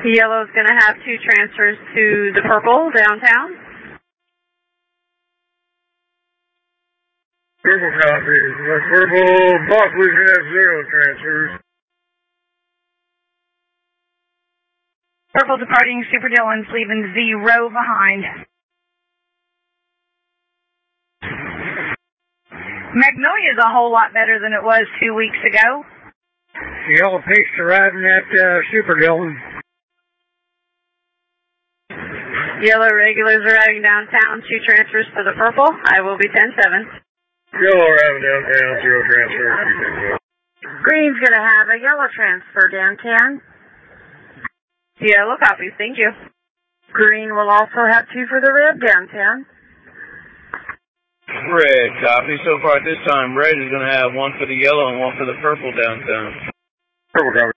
Yellow's going to have 2 transfers to the purple downtown. Purple copies. Purple box, we can have 0 transfers. Purple departing, Super Dillon's leaving 0 behind. Magnolia's a whole lot better than it was 2 weeks ago. Yellow Peaks arriving at Super Dillon. Yellow regulars arriving downtown, 2 transfers for the purple. I will be 10-7. Yellow arriving downtown, 0 transfer. Green's going to have a yellow transfer downtown. Yellow copies, thank you. Green will also have 2 for the red downtown. Red copy. So far at this time, red is going to have 1 for the yellow and 1 for the purple downtown. Purple copy.